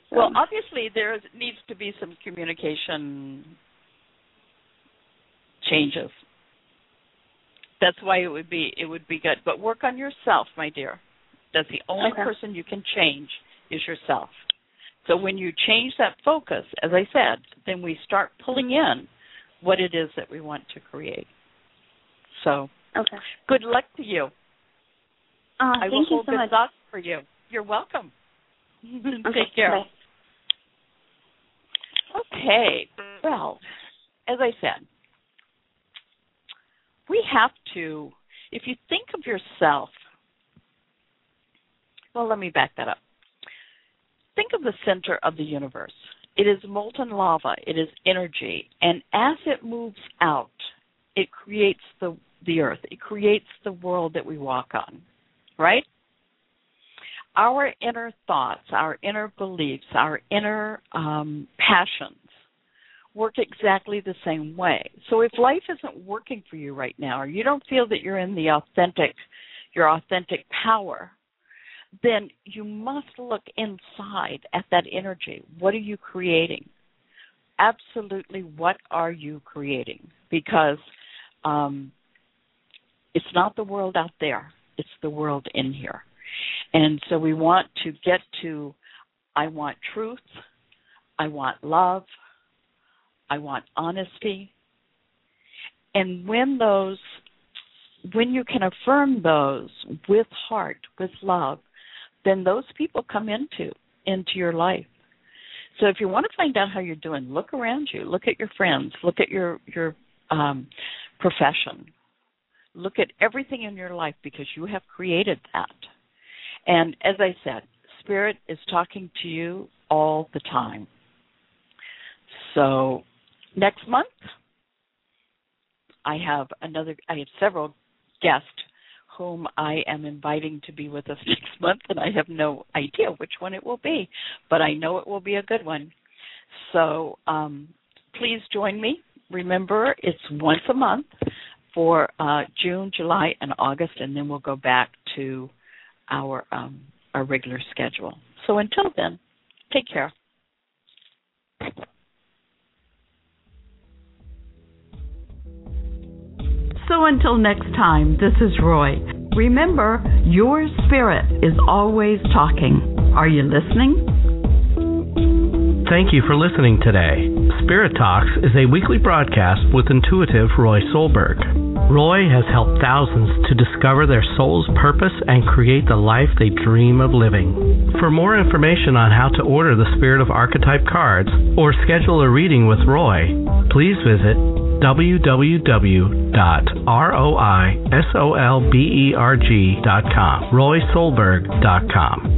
So. Well, obviously there needs to be some communication changes. That's why it would be it would be good. But work on yourself, my dear. That's the only okay. person you can change is yourself. So when you change that focus, as I said, then we start pulling in what it is that we want to create. So okay. good luck to you. Uh, I thank will you hold so good much. thoughts for you. You're welcome. Okay, Take care. bye. Okay. Well, as I said, we have to, if you think of yourself, well, let me back that up. Think of the center of the universe. It is molten lava. It is energy. And as it moves out, it creates the, the earth. It creates the world that we walk on, right? Our inner thoughts, our inner beliefs, our inner um, passions work exactly the same way. So if life isn't working for you right now, or you don't feel that you're in the authentic, your authentic power, then you must look inside at that energy. What are you creating? Absolutely, what are you creating? Because um, it's not the world out there. It's the world in here. And so we want to get to, I want truth, I want love, I want honesty. And when those, when you can affirm those with heart, with love, then those people come into into your life. So if you want to find out how you're doing, look around you. Look at your friends. Look at your, your um, profession. Look at everything in your life because you have created that. And as I said, Spirit is talking to you all the time. So next month, I have another, I have several guests whom I am inviting to be with us next month, and I have no idea which one it will be, but I know it will be a good one. So um, please join me. Remember, it's once a month for uh, June, July, and August, and then we'll go back to our um, our regular schedule. So until then, take care. So until next time, this is Roy. Remember, your spirit is always talking. Are you listening? Thank you for listening today. Spirit Talks is a weekly broadcast with intuitive Roy Solberg. Roy has helped thousands to discover their soul's purpose and create the life they dream of living. For more information on how to order the Spirit of Archetype cards or schedule a reading with Roy, please visit w w w dot roy solberg dot com, roy solberg dot com.